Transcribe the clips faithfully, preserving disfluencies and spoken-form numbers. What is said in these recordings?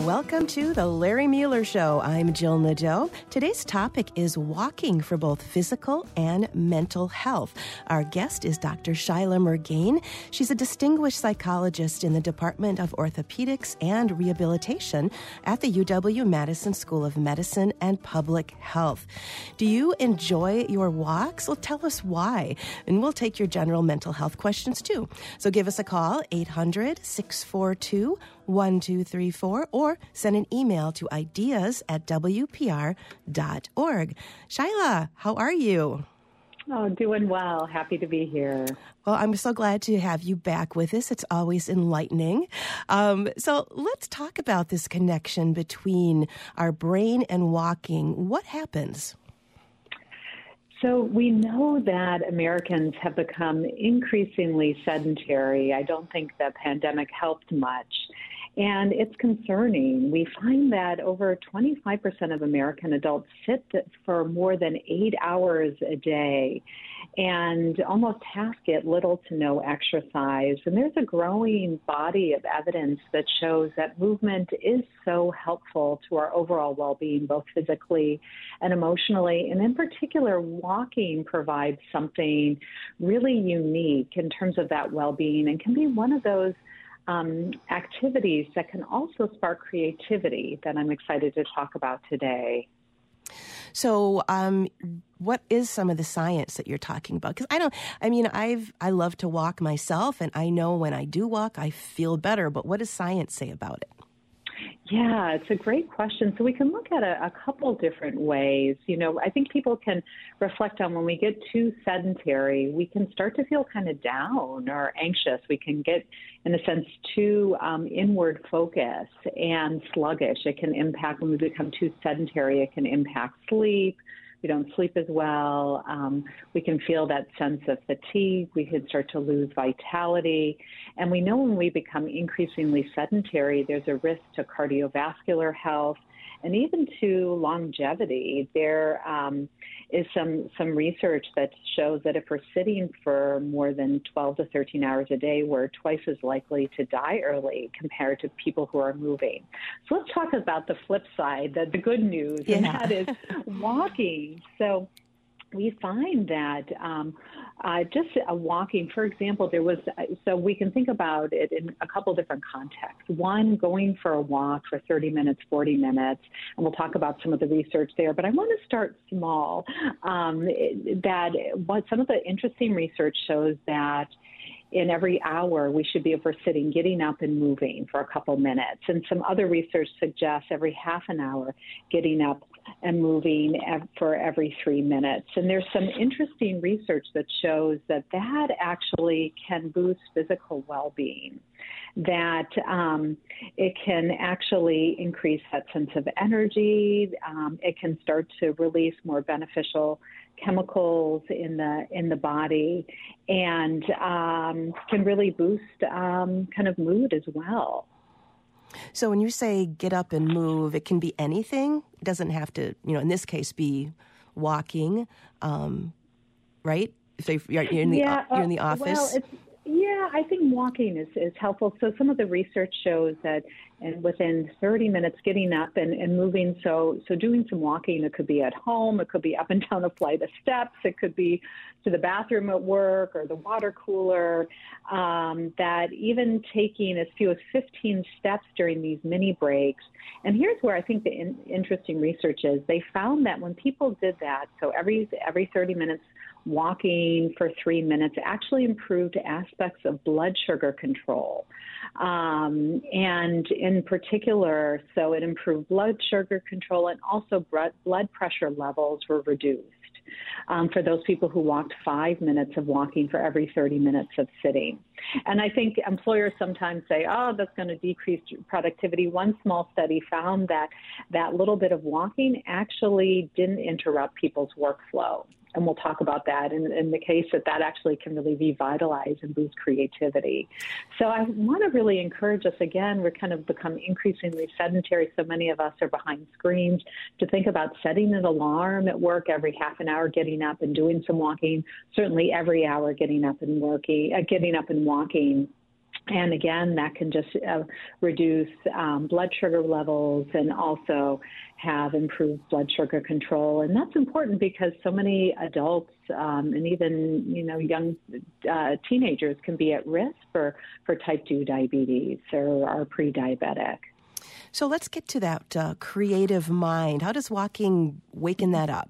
Welcome to the Larry Mueller Show. I'm Jill Nadeau. Today's topic is walking for both physical and mental health. Our guest is Doctor Shyla Murgain. She's a distinguished psychologist in the Department of Orthopedics and Rehabilitation at the U W-Madison School of Medicine and Public Health. Do you enjoy your walks? Well, tell us why, and we'll take your general mental health questions too. So give us a call, eight hundred, six four two, one two three four, or send an email to ideas at w p r dot org. Shyla, how are you? Oh, doing well. Happy to be here. Well, I'm so glad to have you back with us. It's always enlightening. Um, so let's talk about this connection between our brain and walking. What happens? So we know that Americans have become increasingly sedentary. I don't think the pandemic helped much. And it's concerning. We find that over twenty-five percent of American adults sit for more than eight hours a day, and almost half get little to no exercise. And there's a growing body of evidence that shows that movement is so helpful to our overall well-being, both physically and emotionally. And in particular, walking provides something really unique in terms of that well-being and can be one of those Um, activities that can also spark creativity that I'm excited to talk about today. So, um, what is some of the science that you're talking about? Because I don't, I mean, I've, I love to walk myself, and I know when I do walk, I feel better. But what does science say about it? Yeah, it's a great question. So we can look at a, a couple different ways. You know, I think people can reflect on when we get too sedentary, we can start to feel kind of down or anxious. We can get, in a sense, too um, inward focus and sluggish. It can impact, when we become too sedentary, it can impact sleep. We don't sleep as well. Um, we can feel that sense of fatigue. We can start to lose vitality. And we know when we become increasingly sedentary, there's a risk to cardiovascular health and even to longevity. There um, is some, some research that shows that if we're sitting for more than twelve to thirteen hours a day, we're twice as likely to die early compared to people who are moving. So let's talk about the flip side, the, the good news, yeah. and that is walking. So we find that um, uh, just uh, walking, for example, there was, uh, so we can think about it in a couple different contexts. One, going for a walk for thirty minutes, forty minutes, and we'll talk about some of the research there, but I want to start small. Um, that what some of the interesting research shows that in every hour, we should be, if we're sitting, getting up and moving for a couple minutes. And some other research suggests every half an hour, getting up and moving for every three minutes. And there's some interesting research that shows that that actually can boost physical well-being, that um, it can actually increase that sense of energy. Um, it can start to release more beneficial chemicals in the in the body, and um, can really boost um, kind of mood as well. So when you say get up and move, it can be anything. It doesn't have to, you know, in this case, be walking, um, right? If you're in the yeah, you're in the uh, office. Well, it's, yeah, I think walking is, is helpful. So some of the research shows that and within thirty minutes getting up and, and moving, so so doing some walking, it could be at home, it could be up and down a flight of steps, it could be to the bathroom at work or the water cooler, um, that even taking as few as fifteen steps during these mini breaks. And here's where I think the in, interesting research is. They found that when people did that, so every every thirty minutes, walking for three minutes actually improved aspects of blood sugar control. Um, and in particular, so it improved blood sugar control, and also blood pressure levels were reduced um, for those people who walked five minutes of walking for every thirty minutes of sitting. And I think employers sometimes say, oh, that's going to decrease productivity. One small study found that that little bit of walking actually didn't interrupt people's workflow. And we'll talk about that in, in the case that that actually can really revitalize and boost creativity. So I want to really encourage us, again, we're kind of become increasingly sedentary. So many of us are behind screens, to think about setting an alarm at work every half an hour, getting up and doing some walking, certainly every hour getting up and working, uh, getting up and walking. And again, that can just uh, reduce um, blood sugar levels and also have improved blood sugar control. And that's important because so many adults um, and even, you know, young uh, teenagers can be at risk for, for type two diabetes or are pre-diabetic. So let's get to that uh, creative mind. How does walking waken that up?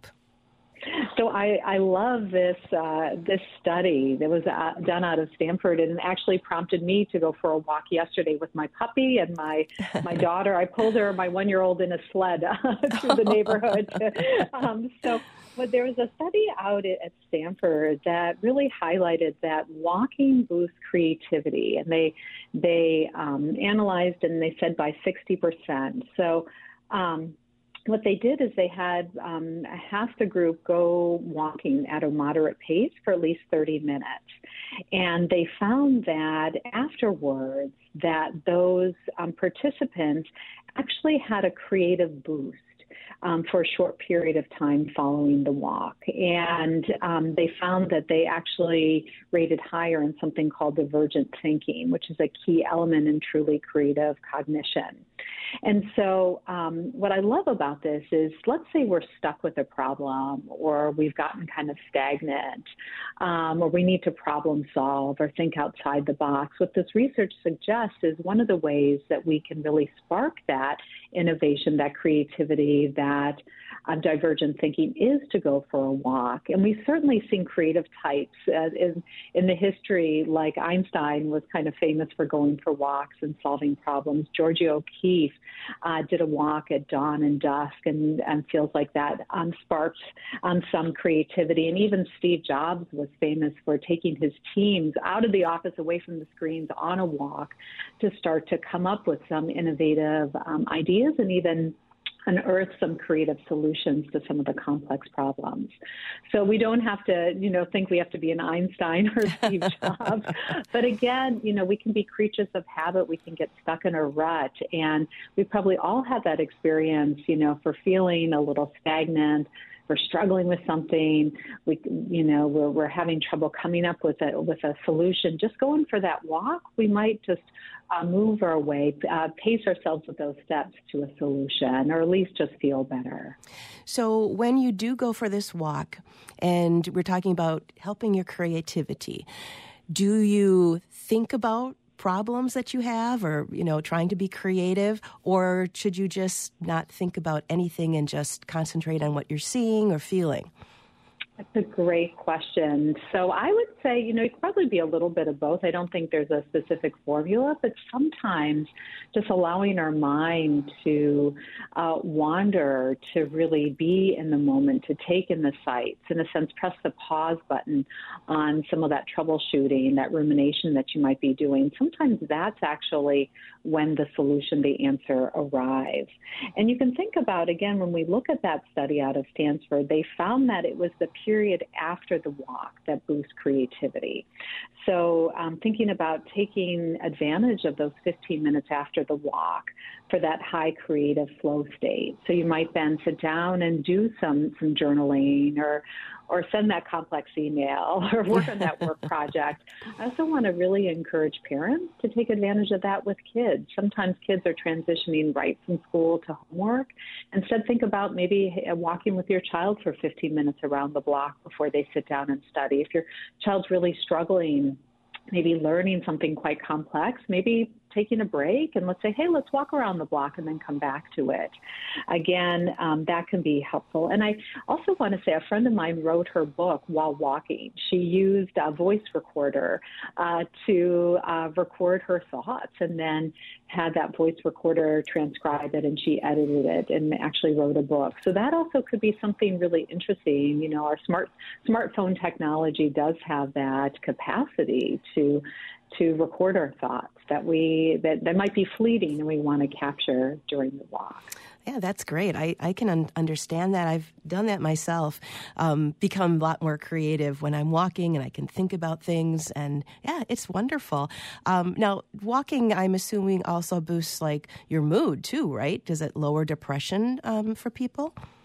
So I, I love this uh, this study that was uh, done out of Stanford, and actually prompted me to go for a walk yesterday with my puppy and my my daughter. I pulled her, my one-year-old, in a sled uh, through the neighborhood. um, so, but there was a study out at, at Stanford that really highlighted that walking boosts creativity, and they they um, analyzed and they said by sixty percent. So. Um, What they did is they had um, half the group go walking at a moderate pace for at least thirty minutes. And they found that afterwards that those um, participants actually had a creative boost um, for a short period of time following the walk. And um, they found that they actually rated higher in something called divergent thinking, which is a key element in truly creative cognition. And so um, what I love about this is, let's say we're stuck with a problem, or we've gotten kind of stagnant, um, or we need to problem solve or think outside the box. What this research suggests is one of the ways that we can really spark that innovation, that creativity, that um, divergent thinking is to go for a walk. And we've certainly seen creative types uh, in, in the history, like Einstein was kind of famous for going for walks and solving problems. Georgia O'Keeffe uh, did a walk at dawn and dusk, and, and feels like that um, sparks um, some creativity. And even Steve Jobs was famous for taking his teams out of the office, away from the screens, on a walk to start to come up with some innovative um, ideas and even unearth some creative solutions to some of the complex problems. So we don't have to, you know, think we have to be an Einstein or Steve Jobs. But again, you know, we can be creatures of habit. We can get stuck in a rut. And we probably all have that experience, you know, for feeling a little stagnant. We're struggling with something, we, you know, we're, we're having trouble coming up with a, with a solution. Just going for that walk, we might just uh, move our way, uh, pace ourselves with those steps to a solution, or at least just feel better. So when you do go for this walk, and we're talking about helping your creativity, do you think about problems that you have, or, you know, trying to be creative, or should you just not think about anything and just concentrate on what you're seeing or feeling? That's a great question. So I would say, you know, it could probably be a little bit of both. I don't think there's a specific formula, but sometimes just allowing our mind to uh, wander, to really be in the moment, to take in the sights, in a sense, press the pause button on some of that troubleshooting, that rumination that you might be doing. Sometimes that's actually when the solution, the answer arrives. And you can think about, again, when we look at that study out of Stanford, they found that it was the period after the walk that boosts creativity. So um, thinking about taking advantage of those fifteen minutes after the walk for that high creative flow state. So you might then sit down and do some, some journaling, or or send that complex email, or work on that work project. I also want to really encourage parents to take advantage of that with kids. Sometimes kids are transitioning right from school to homework. Instead, think about maybe walking with your child for fifteen minutes around the block before they sit down and study. If your child's really struggling, maybe learning something quite complex, maybe taking a break and let's say, hey, let's walk around the block and then come back to it. Again, um, that can be helpful. And I also want to say a friend of mine wrote her book while walking. She used a voice recorder uh, to uh, record her thoughts, and then had that voice recorder transcribe it, and she edited it and actually wrote a book. So that also could be something really interesting. You know, our smart smartphone technology does have that capacity to to record our thoughts that we that, that might be fleeting and we want to capture during the walk. Yeah, that's great. I, I can un- understand that. I've done that myself, um, become a lot more creative when I'm walking, and I can think about things. And yeah, it's wonderful. Um, now, walking, I'm assuming, also boosts like your mood too, right? Does it lower depression um, for people?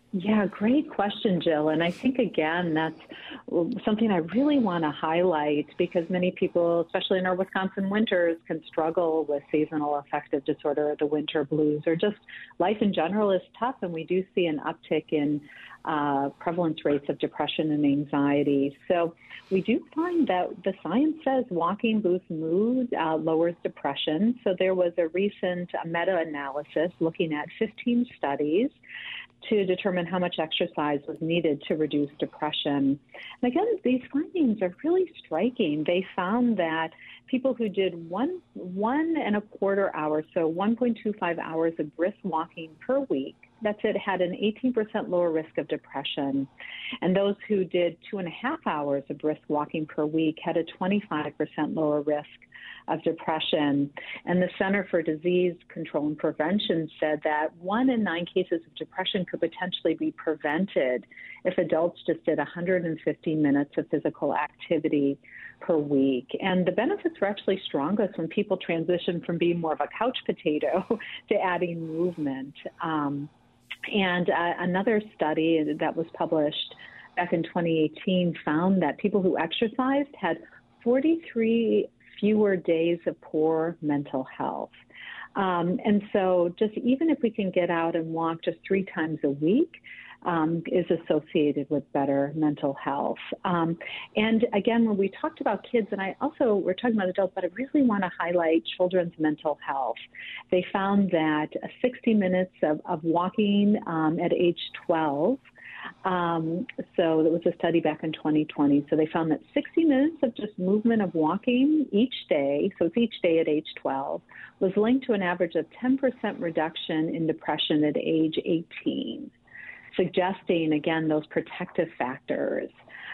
Yeah, great question, Jill. And I think, again, that's something I really want to highlight because many people, especially in our Wisconsin winters, can struggle with seasonal affective disorder, the winter blues, or just life in general is tough. And we do see an uptick in uh, prevalence rates of depression and anxiety. So we do find that the science says walking boosts mood, uh, lowers depression. So there was a recent uh, meta-analysis looking at fifteen studies to determine how much exercise was needed to reduce depression. And again, these findings are really striking. They found that people who did one, one and a quarter hours, so one point two five hours of brisk walking per week, that's it, had an eighteen percent lower risk of depression. And those who did two and a half hours of brisk walking per week had a twenty-five percent lower risk of depression. And the Center for Disease Control and Prevention said that one in nine cases of depression could potentially be prevented if adults just did one hundred fifty minutes of physical activity per week. And the benefits were actually strongest when people transitioned from being more of a couch potato to adding movement. Um, and uh, another study that was published back in twenty eighteen found that people who exercised had forty-three fewer days of poor mental health. Um, and so just even if we can get out and walk just three times a week, um, is associated with better mental health. Um, and again, when we talked about kids, and I also, we're talking about adults, but I really want to highlight children's mental health. They found that sixty minutes of, of walking um, at age twelve, Um, so there was a study back in twenty twenty. So they found that sixty minutes of just movement of walking each day, so it's each day at age twelve, was linked to an average of ten percent reduction in depression at age eighteen, suggesting, again, those protective factors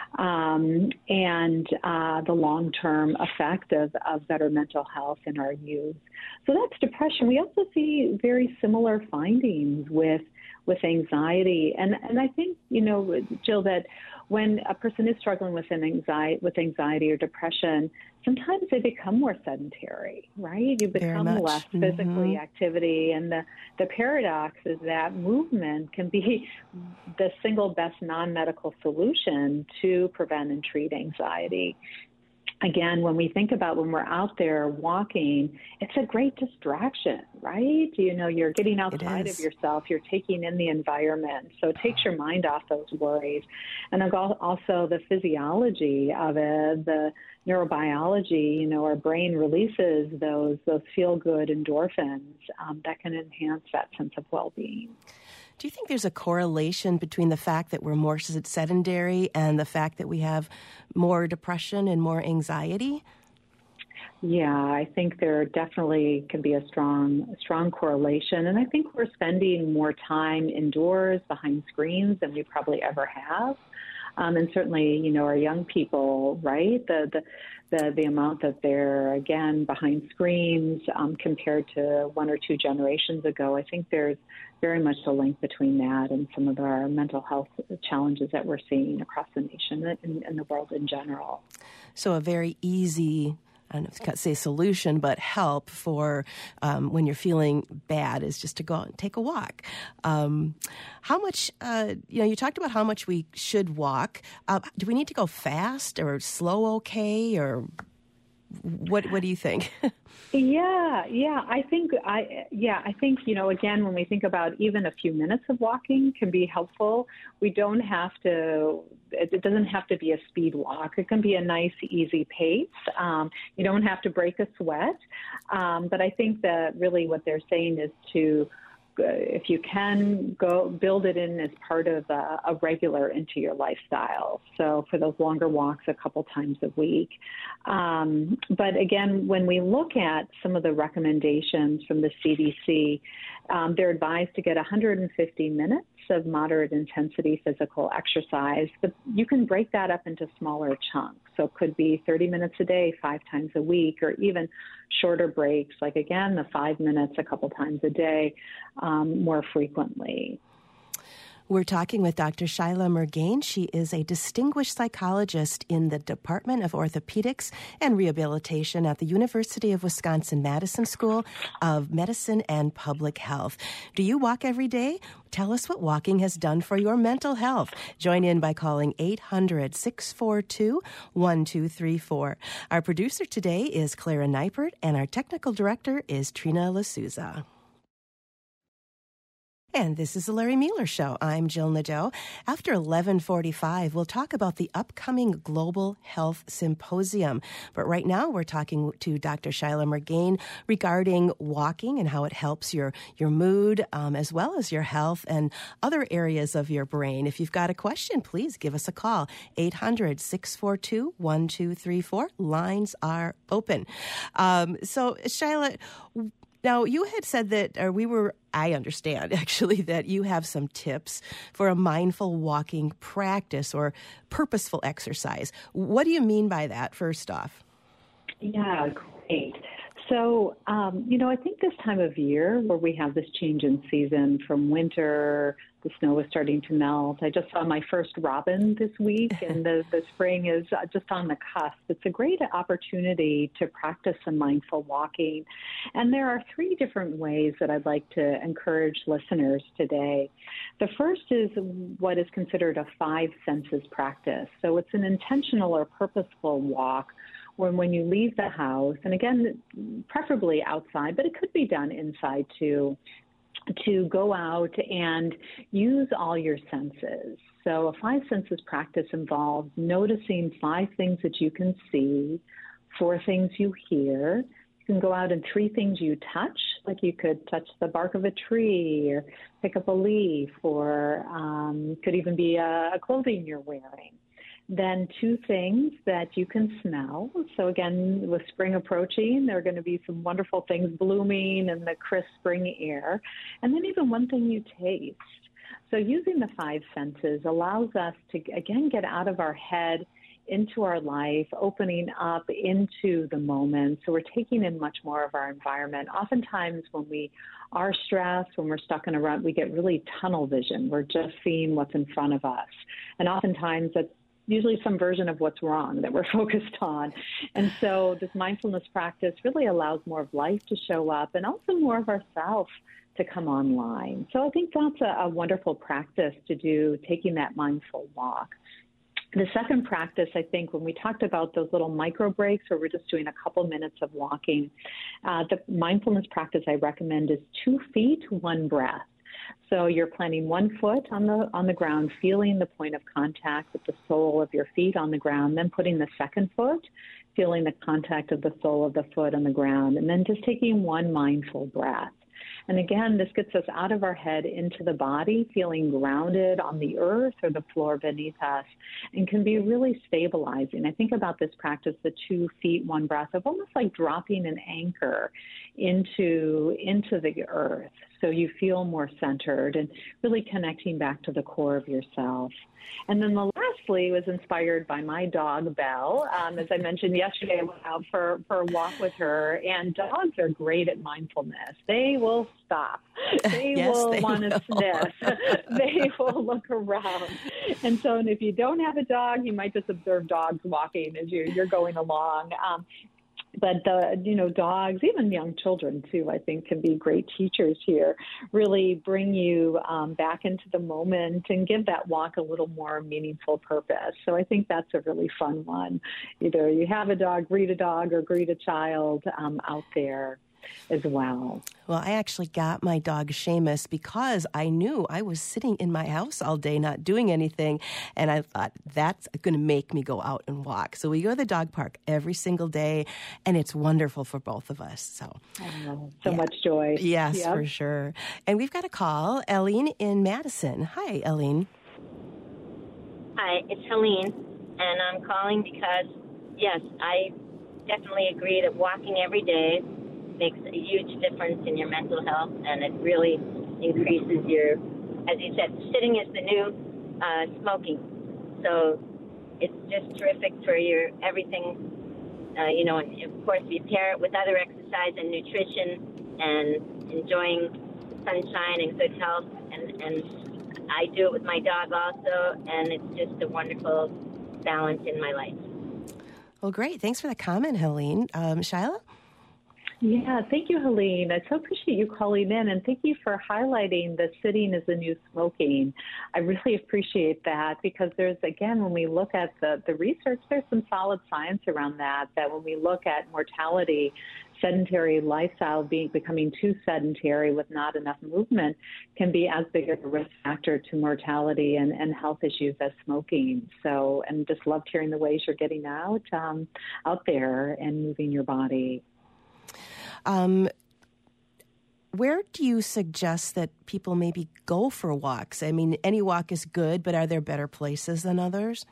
um, and uh, the long-term effect of, of better mental health in our youth. So that's depression. We also see very similar findings with with anxiety. And and I think, you know, Jill, that when a person is struggling with an anxiety, with anxiety or depression, sometimes they become more sedentary, right? You become less physically mm-hmm. activity. And the, the paradox is that movement can be the single best non-medical solution to prevent and treat anxiety. Again, when we think about when we're out there walking, it's a great distraction, right? You know, you're getting outside of yourself, you're taking in the environment, so it takes your mind off those worries. And also the physiology of it, the neurobiology, you know, our brain releases those those feel-good endorphins um, that can enhance that sense of well-being. Do you think there's a correlation between the fact that we're more sedentary and the fact that we have more depression and more anxiety? Yeah, I think there definitely can be a strong, strong correlation. And I think we're spending more time indoors behind screens than we probably ever have. Um, and certainly, you know, our young people, right, the, the, the, the amount that they're, again, behind screens um, compared to one or two generations ago, I think there's very much a link between that and some of our mental health challenges that we're seeing across the nation and, and the world in general. So a very easy, I don't know if I say solution, but help for um, when you're feeling bad is just to go out and take a walk. Um, how much, uh, you know, you talked about how much we should walk. Uh, do we need to go fast or slow okay, or what what do you think? Yeah, yeah, I think I yeah, I think, you know, again, when we think about even a few minutes of walking can be helpful. We don't have to, it doesn't have to be a speed walk. It can be a nice, easy pace. Um, you don't have to break a sweat. Um, but I think that really what they're saying is to, if you can, go build it in as part of a, a regular into your lifestyle. So for those longer walks a couple times a week. Um, but again, when we look at some of the recommendations from the C D C, um, they're advised to get one hundred fifty minutes of moderate intensity physical exercise, but you can break that up into smaller chunks. So it could be thirty minutes a day, five times a week, or even shorter breaks, like, again, the five minutes a couple times a day, um, more frequently. We're talking with Doctor Shyla Murgain. She is a distinguished psychologist in the Department of Orthopedics and Rehabilitation at the University of Wisconsin-Madison School of Medicine and Public Health. Do you walk every day? Tell us what walking has done for your mental health. Join in by calling eight hundred, six four two, one two three four. Our producer today is Clara Neipert, and our technical director is Trina L'Souza. And this is the Larry Mueller Show. I'm Jill Nadeau. After eleven forty-five, we'll talk about the upcoming Global Health Symposium. But right now, we're talking to Doctor Shyla Murgain regarding walking and how it helps your, your mood, um, as well as your health and other areas of your brain. If you've got a question, please give us a call. eight hundred, six four two, one two three four. Lines are open. Um, so, Shyla, now, you had said that, or we were, I understand actually, that you have some tips for a mindful walking practice or purposeful exercise. What do you mean by that, first off? Yeah, great. So, um, you know, I think this time of year where we have this change in season from winter, the snow is starting to melt. I just saw my first robin this week, and the, the spring is just on the cusp. It's a great opportunity to practice some mindful walking. And there are three different ways that I'd like to encourage listeners today. The first is what is considered a five senses practice. So it's an intentional or purposeful walk when when you leave the house, and again, preferably outside, but it could be done inside too, to go out and use all your senses. So a five senses practice involves noticing five things that you can see, four things you hear. You can go out and three things you touch, like you could touch the bark of a tree or pick up a leaf, or um, could even be a, a clothing you're wearing. Then two things that you can smell. So again, with spring approaching, there are going to be some wonderful things blooming in the crisp spring air. And then even one thing you taste. So using the five senses allows us to, again, get out of our head into our life, opening up into the moment. So we're taking in much more of our environment. Oftentimes when we are stressed, when we're stuck in a rut, we get really tunnel vision. We're just seeing what's in front of us. And oftentimes that's usually some version of what's wrong that we're focused on. And so this mindfulness practice really allows more of life to show up and also more of ourself to come online. So I think that's a, a wonderful practice to do, taking that mindful walk. The second practice, I think, when we talked about those little micro breaks where we're just doing a couple minutes of walking, uh, the mindfulness practice I recommend is two feet, one breath. So you're planting one foot on the on the ground, feeling the point of contact with the sole of your feet on the ground, then putting the second foot, feeling the contact of the sole of the foot on the ground, and then just taking one mindful breath. And again, this gets us out of our head into the body, feeling grounded on the earth or the floor beneath us, and can be really stabilizing. I think about this practice, the two feet, one breath, of almost like dropping an anchor into, into the earth. So you feel more centered and really connecting back to the core of yourself. And then the lastly was inspired by my dog, Belle. Um, as I mentioned yesterday, I went out for, for a walk with her, and dogs are great at mindfulness. They will stop. They yes, will want to sniff. They will look around. And so and if you don't have a dog, you might just observe dogs walking as you're, you're going along. Um, But, the, you know, dogs, even young children, too, I think can be great teachers here, really bring you um, back into the moment and give that walk a little more meaningful purpose. So I think that's a really fun one. Either you have a dog, greet a dog, or greet a child um, out there as well. Well, I actually got my dog Seamus because I knew I was sitting in my house all day not doing anything, and I thought that's going to make me go out and walk. So we go to the dog park every single day, and it's wonderful for both of us. So, oh, so yeah. much joy. Yes, yep. for sure. And we've got a call, Eileen in Madison. Hi, Eileen. Hi, it's Helene, and I'm calling because, yes, I definitely agree that walking every day makes a huge difference in your mental health, and it really increases your, as you said, sitting is the new uh, smoking. So it's just terrific for your everything, uh, you know, and of course you pair it with other exercise and nutrition and enjoying sunshine and good health and, and I do it with my dog also, and it's just a wonderful balance in my life. Well, great. Thanks for the comment, Helene. Um, Shyla? Yeah, thank you, Helene. I so appreciate you calling in, and thank you for highlighting the sitting is the new smoking. I really appreciate that because there's, again, when we look at the, the research, there's some solid science around that, that when we look at mortality, sedentary lifestyle being becoming too sedentary with not enough movement can be as big of a risk factor to mortality and, and health issues as smoking. So, and just loved hearing the ways you're getting out, um, out there and moving your body. Um, where do you suggest that people maybe go for walks? I mean, any walk is good, but are there better places than others?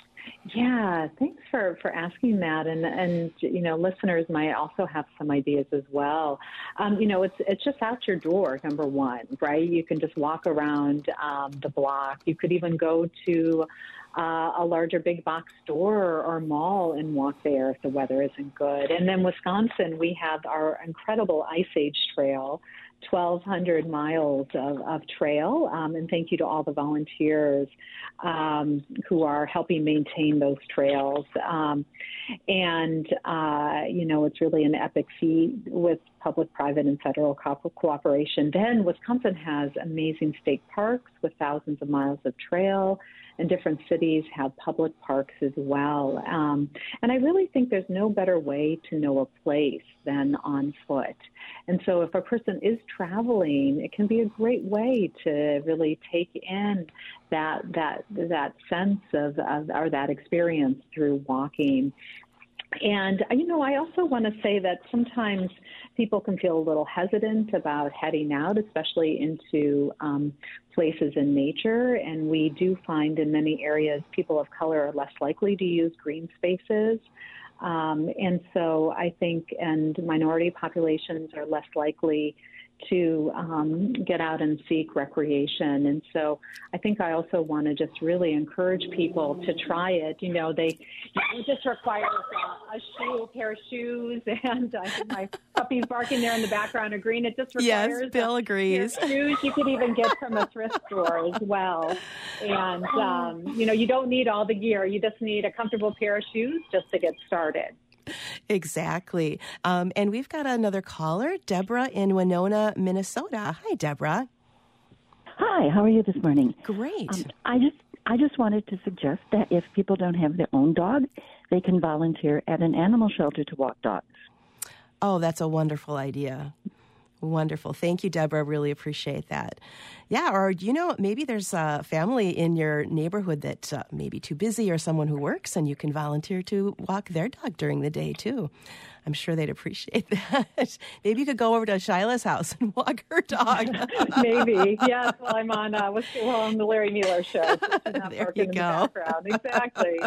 Yeah, thanks for, for asking that. And, and, you know, listeners might also have some ideas as well. Um, you know, it's it's just out your door, number one, right? You can just walk around um, the block. You could even go to uh, a larger big box store or mall and walk there if the weather isn't good. And then Wisconsin, we have our incredible Ice Age Trail, twelve hundred miles of, of trail, um, and thank you to all the volunteers um, who are helping maintain those trails. Um, and, uh, you know, it's really an epic feat with public, private, and federal co- cooperation. Then Wisconsin has amazing state parks with thousands of miles of trail, and different cities have public parks as well. Um, and I really think there's no better way to know a place than on foot. And so if a person is traveling, it can be a great way to really take in that that that sense of, of or that experience through walking. And, you know, I also want to say that sometimes people can feel a little hesitant about heading out, especially into um, places in nature. And we do find in many areas people of color are less likely to use green spaces. Um, and so I think, and minority populations are less likely to um, get out and seek recreation. And so I think I also want to just really encourage people to try it. You know, they it just requires a, a shoe, a pair of shoes, and I think my puppy's barking there in the background agreeing. It just requires yes, Bill a agrees. pair of shoes you could even get from a thrift store as well. And, um, you know, you don't need all the gear. You just need a comfortable pair of shoes just to get started. Exactly. Um, and we've got another caller, Deborah in Winona, Minnesota. Hi, Deborah. Hi, how are you this morning? Great. Um, I just I just wanted to suggest that if people don't have their own dog, they can volunteer at an animal shelter to walk dogs. Oh, that's a wonderful idea. Wonderful. Thank you, Deborah. Really appreciate that. Yeah, or, you know, maybe there's a family in your neighborhood that's uh, maybe too busy or someone who works, and you can volunteer to walk their dog during the day, too. I'm sure they'd appreciate that. Maybe you could go over to Shyla's house and walk her dog. Maybe. Yes, while I'm on, uh, well, on the Larry Mueller show. So there you go. The exactly.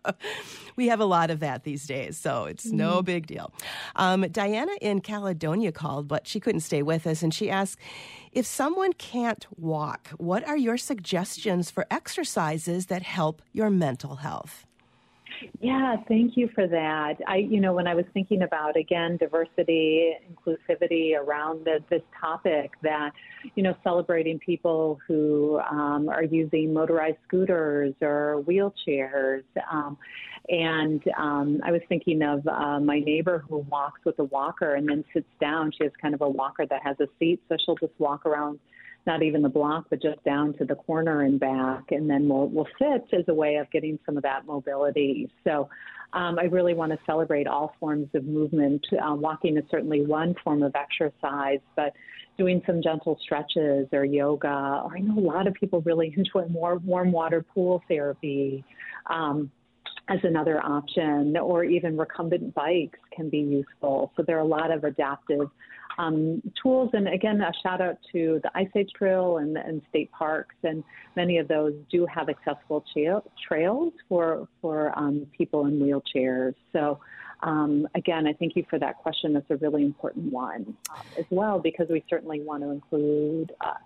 We have a lot of that these days, so it's mm. no big deal. Um, Diana in Caledonia called, but she couldn't stay with us, and she asked, if someone can't walk, what are your suggestions for exercises that help your mental health? Yeah, thank you for that. I, you know, when I was thinking about, again, diversity, inclusivity around the, this topic, that, you know, celebrating people who um, are using motorized scooters or wheelchairs. Um, and um, I was thinking of uh, my neighbor who walks with a walker and then sits down. She has kind of a walker that has a seat, so she'll just walk around, not even the block, but just down to the corner and back, and then we'll, we'll sit as a way of getting some of that mobility. So um, I really want to celebrate all forms of movement. Uh, walking is certainly one form of exercise, but doing some gentle stretches or yoga, or I know a lot of people really enjoy more warm water pool therapy um, as another option, or even recumbent bikes can be useful. So there are a lot of adaptive Um, tools. And again, a shout out to the Ice Age Trail and, and state parks. And many of those do have accessible tra- trails for, for um, people in wheelchairs. So um, again, I thank you for that question. That's a really important one um, as well, because we certainly want to include uh,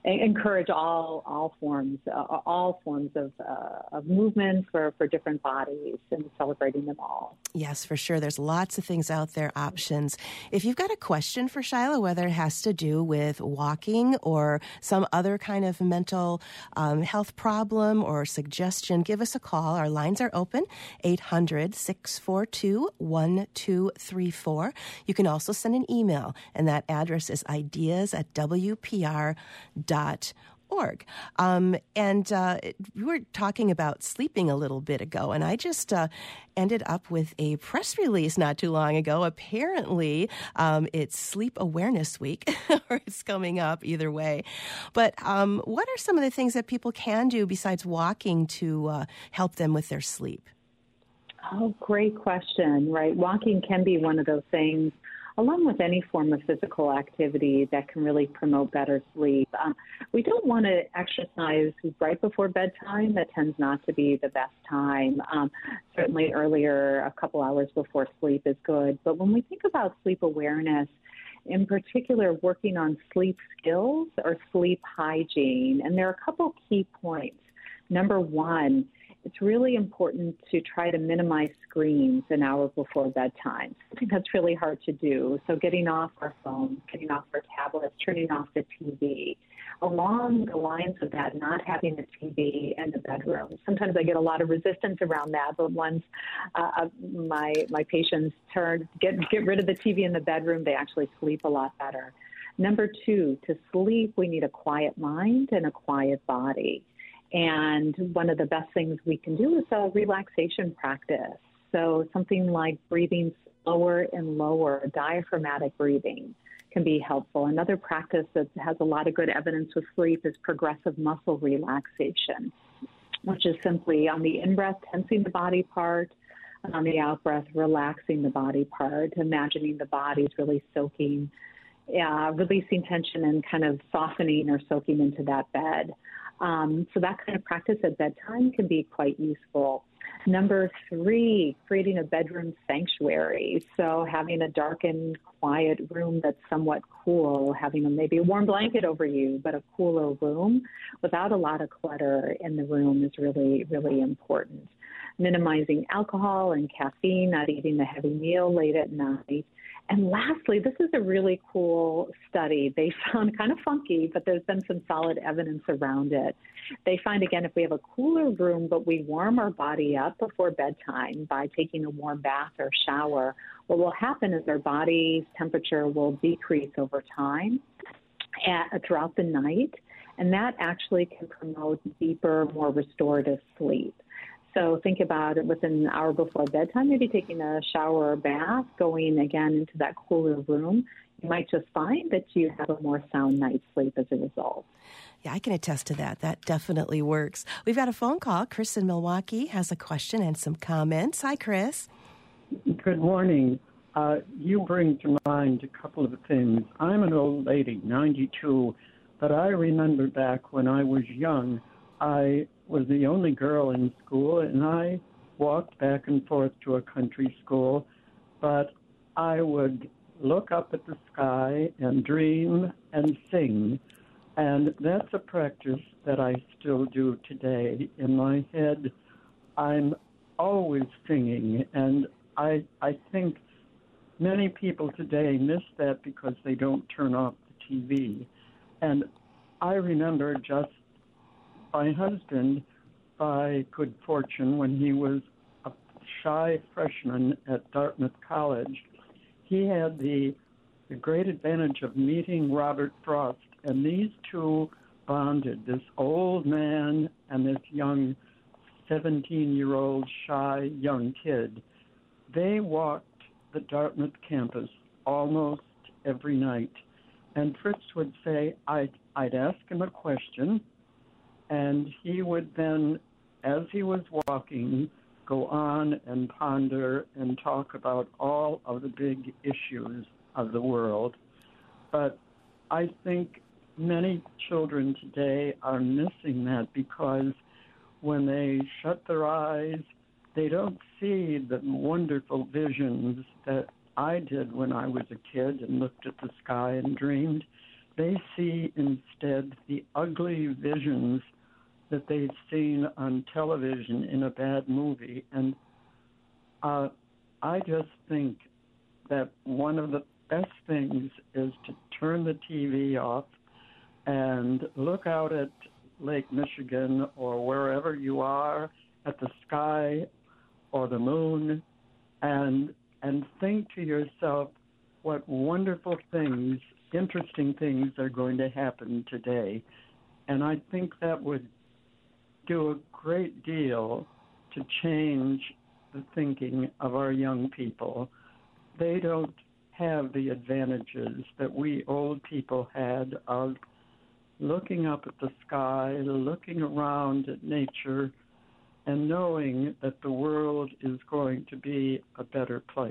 encourage all all forms uh, all forms of uh, of movement for, for different bodies and celebrating them all. Yes, for sure. There's lots of things out there, options. If you've got a question for Shyla, whether it has to do with walking or some other kind of mental um, health problem or suggestion, give us a call. Our lines are open, eight hundred, six four two, one two three four. You can also send an email, and that address is ideas at w p r dot org. Um, and uh, we were talking about sleeping a little bit ago, and I just uh, ended up with a press release not too long ago. Apparently, um, it's Sleep Awareness Week, or it's coming up either way. But um, what are some of the things that people can do besides walking to uh, help them with their sleep? Oh, great question, right? Walking can be one of those things, along with any form of physical activity that can really promote better sleep. Um, we don't want to exercise right before bedtime. That tends not to be the best time. Um, certainly earlier, a couple hours before sleep is good. But when we think about sleep awareness, in particular working on sleep skills or sleep hygiene, and there are a couple key points. Number one, it's really important to try to minimize screens an hour before bedtime. I think that's really hard to do. So getting off our phones, getting off our tablets, turning off the T V. Along the lines of that, not having the T V in the bedroom. Sometimes I get a lot of resistance around that, but once uh, my my patients turn get get rid of the T V in the bedroom, they actually sleep a lot better. Number two, to sleep, we need a quiet mind and a quiet body. And one of the best things we can do is a relaxation practice. So something like breathing slower and lower, diaphragmatic breathing can be helpful. Another practice that has a lot of good evidence with sleep is progressive muscle relaxation, which is simply on the in-breath, tensing the body part, and on the out-breath, relaxing the body part, imagining the body is really soaking, uh, releasing tension and kind of softening or soaking into that bed. Um, so that kind of practice at bedtime can be quite useful. Number three, creating a bedroom sanctuary. So having a darkened, quiet room that's somewhat cool, having a, maybe a warm blanket over you, but a cooler room without a lot of clutter in the room is really, really important. Minimizing alcohol and caffeine, not eating a heavy meal late at night. And lastly, this is a really cool study. They found kind of funky, but there's been some solid evidence around it. They find, again, if we have a cooler room, but we warm our body up before bedtime by taking a warm bath or shower, what will happen is our body's temperature will decrease over time at, throughout the night, and that actually can promote deeper, more restorative sleep. So think about it within an hour before bedtime, maybe taking a shower or bath, going again into that cooler room. You might just find that you have a more sound night's sleep as a result. Yeah, I can attest to that. That definitely works. We've got a phone call. Chris in Milwaukee has a question and some comments. Hi, Chris. Good morning. Uh, you bring to mind a couple of things. I'm an old lady, ninety-two, but I remember back when I was young, I was the only girl in school, and I walked back and forth to a country school, but I would look up at the sky and dream and sing, and that's a practice that I still do today. In my head, I'm always singing, and I I think many people today miss that because they don't turn off the T V. And I remember just my husband, by good fortune, when he was a shy freshman at Dartmouth College, he had the, the great advantage of meeting Robert Frost, and these two bonded, this old man and this young seventeen-year-old shy young kid. They walked the Dartmouth campus almost every night, and Fritz would say, I'd, I'd ask him a question, and he would then, as he was walking, go on and ponder and talk about all of the big issues of the world. But I think many children today are missing that because when they shut their eyes, they don't see the wonderful visions that I did when I was a kid and looked at the sky and dreamed. they see instead the ugly visions that they've seen on television in a bad movie. And uh, I just think that one of the best things is to turn the T V off and look out at Lake Michigan or wherever you are, at the sky or the moon, and and think to yourself what wonderful things, interesting things are going to happen today. And I think that would do a great deal to change the thinking of our young people. They don't have the advantages that we old people had of looking up at the sky, looking around at nature, and knowing that the world is going to be a better place.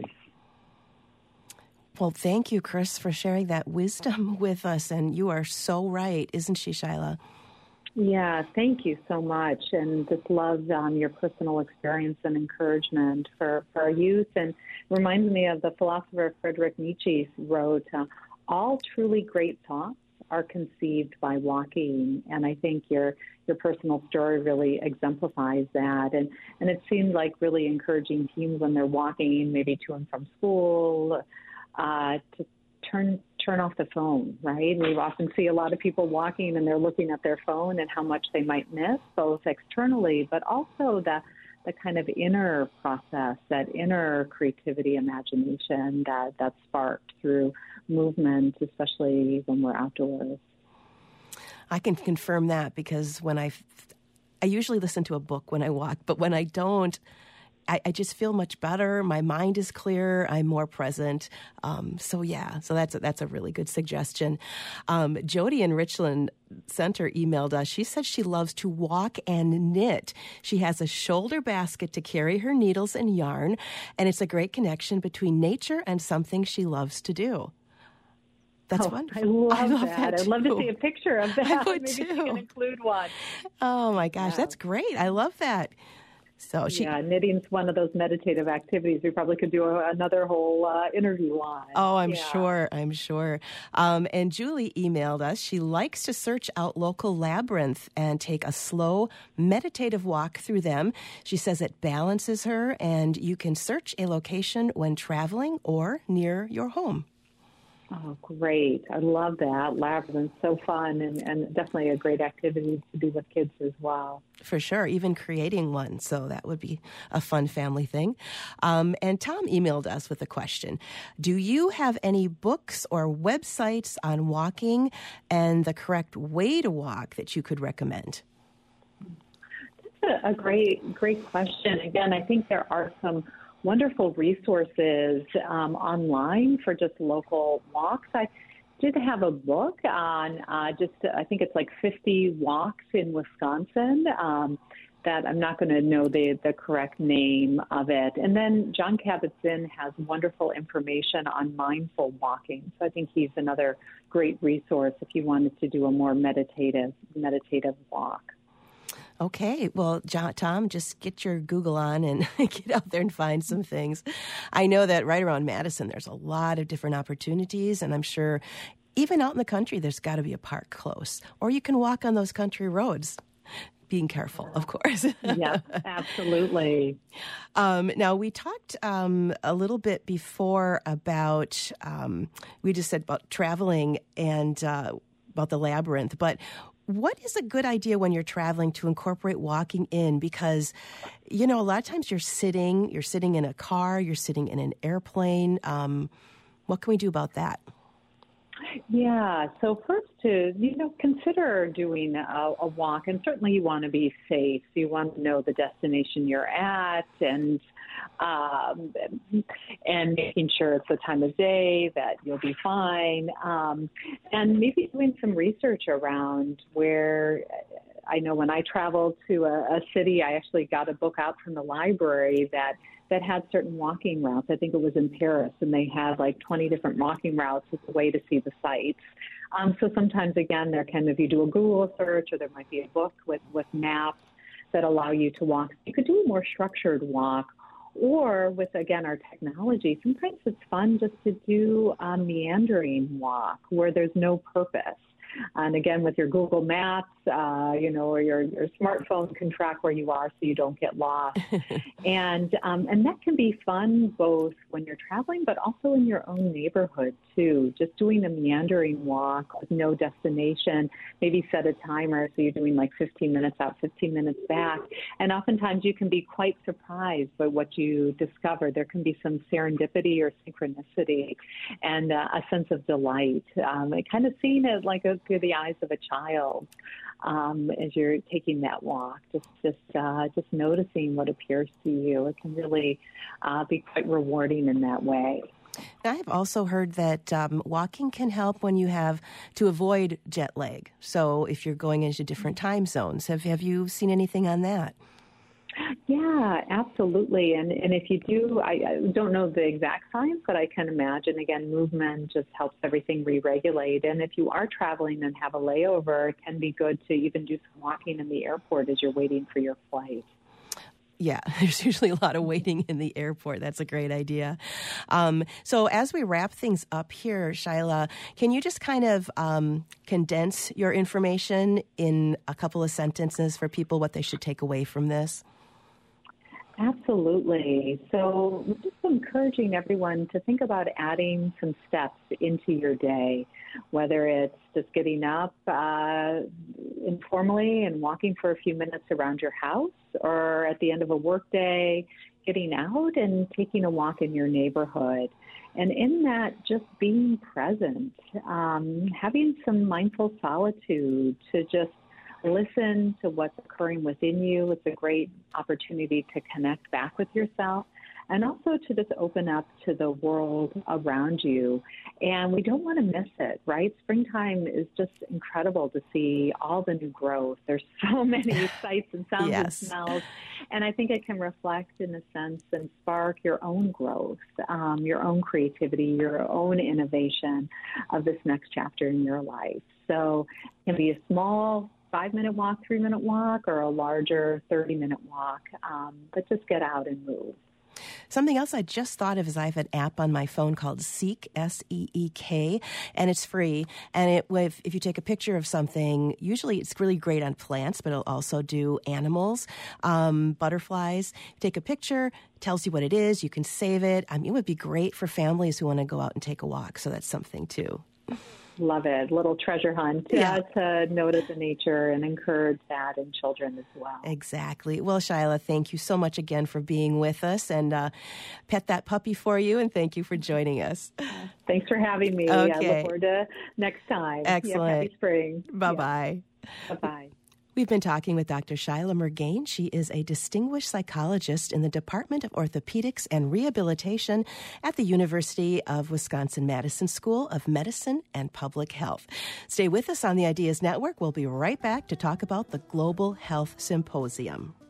Well, thank you, Chris, for sharing that wisdom with us. And you are so right, isn't she, Shyla? Yeah, thank you so much. And just love um, your personal experience and encouragement for, for our youth. And reminds me of the philosopher Friedrich Nietzsche wrote, uh, all truly great thoughts are conceived by walking. And I think your your personal story really exemplifies that. And, and it seemed like really encouraging teens when they're walking, maybe to and from school, uh, to turn turn off the phone, right? We often see a lot of people walking and they're looking at their phone and how much they might miss, both externally, but also the, the kind of inner process, that inner creativity, imagination that, that's sparked through movement, especially when we're outdoors. I can confirm that because when I, I usually listen to a book when I walk, but when I don't, I, I just feel much better. My mind is clearer. I'm more present. Um, so yeah, so that's a, that's a really good suggestion. Um, Jody in Richland Center emailed us. She said she loves to walk and knit. She has a shoulder basket to carry her needles and yarn, and it's a great connection between nature and something she loves to do. That's oh, wonderful. I love, I love that. that I'd love to see a picture of that. I would Maybe too. she can include one. Oh my gosh, yeah. That's great. I love that. So she, yeah, knitting's one of those meditative activities we probably could do a, another whole uh, interview on. Oh, I'm yeah. sure. I'm sure. Um, and Julie emailed us. She likes to search out local labyrinth and take a slow meditative walk through them. She says it balances her, and you can search a location when traveling or near your home. Oh, great. I love that. Labyrinth, so fun, and, and definitely a great activity to do with kids as well. For sure, even creating one. So that would be a fun family thing. Um, and Tom emailed us with a question. Do you have any books or websites on walking and the correct way to walk that you could recommend? That's a, a great, great question. Again, I think there are some wonderful resources um, online for just local walks. I did have a book on uh, just, I think it's like fifty walks in Wisconsin um, that I'm not going to know the, the correct name of it. And then John Kabat-Zinn has wonderful information on mindful walking. So I think he's another great resource if you wanted to do a more meditative, meditative walk. Okay, well, John, Tom, just get your Google on and get out there and find some things. I know that right around Madison, there's a lot of different opportunities, and I'm sure even out in the country, there's got to be a park close. Or you can walk on those country roads, being careful, of course. Yeah, absolutely. Um, now, we talked um, a little bit before about, um, we just said about traveling and uh, about the labyrinth, but what is a good idea when you're traveling to incorporate walking in? Because, you know, a lot of times you're sitting, you're sitting in a car, you're sitting in an airplane. Um, what can we do about that? Yeah, so first to, you know, consider doing a, a walk, and certainly you want to be safe. You want to know the destination you're at, and um, and making sure it's the time of day that you'll be fine, um, and maybe doing some research around where. I know when I traveled to a, a city, I actually got a book out from the library that, that had certain walking routes. I think it was in Paris, and they had like twenty different walking routes as a way to see the sights. Um, so sometimes, again, they're kind of, you do a Google search, or there might be a book with, with maps that allow you to walk. You could do a more structured walk, Or with, again, our technology, sometimes it's fun just to do a meandering walk where there's no purpose. And again, with your Google Maps, uh, you know, or your, your smartphone can track where you are so you don't get lost. and um, and that can be fun both when you're traveling, but also in your own neighborhood, too. Just doing a meandering walk with no destination, maybe set a timer so you're doing like fifteen minutes out, fifteen minutes back. And oftentimes you can be quite surprised by what you discover. There can be some serendipity or synchronicity and uh, a sense of delight. Um, kind of seeing it like a through the eyes of a child um, as you're taking that walk, just just uh, just noticing what appears to you. It can really uh, be quite rewarding in that way. I've also heard that um, walking can help when you have to avoid jet lag. So if you're going into different time zones, have have you seen anything on that? Yeah, absolutely. And and if you do, I, I don't know the exact science, but I can imagine, again, movement just helps everything re-regulate. And if you are traveling and have a layover, it can be good to even do some walking in the airport as you're waiting for your flight. Yeah, there's usually a lot of waiting in the airport. That's a great idea. Um, so as we wrap things up here, Shyla, can you just kind of um, condense your information in a couple of sentences for people, what they should take away from this? Absolutely. So just encouraging everyone to think about adding some steps into your day, whether it's just getting up uh, informally and walking for a few minutes around your house, or at the end of a workday, getting out and taking a walk in your neighborhood. And in that, just being present, um, having some mindful solitude to just listen to what's occurring within you. It's a great opportunity to connect back with yourself and also to just open up to the world around you. And we don't want to miss it, right? Springtime is just incredible to see all the new growth. There's so many sights and sounds Yes. and smells. And I think it can reflect, in a sense, and spark your own growth, um, your own creativity, your own innovation of this next chapter in your life. So it can be a small five-minute walk, three-minute walk, or a larger thirty-minute walk, um, but just get out and move. Something else I just thought of is I have an app on my phone called Seek, S E E K, and it's free. And it, if, if you take a picture of something, usually it's really great on plants, but it'll also do animals, um, butterflies. Take a picture, tells you what it is, you can save it. I mean, it would be great for families who want to go out and take a walk, so that's something too. Love it. Little treasure hunt Yeah. uh, to notice the nature and encourage that in children as well. Exactly. Well, Shyla, thank you so much again for being with us, and uh, pet that puppy for you, and thank you for joining us. Thanks for having me. Okay. I look forward to next time. Excellent. Yeah, happy spring. Bye-bye. Yeah. Bye-bye. We've been talking with Doctor Shyla Murgain. She is a distinguished psychologist in the Department of Orthopedics and Rehabilitation at the University of Wisconsin-Madison School of Medicine and Public Health. Stay with us on the Ideas Network. We'll be right back to talk about the Global Health Symposium.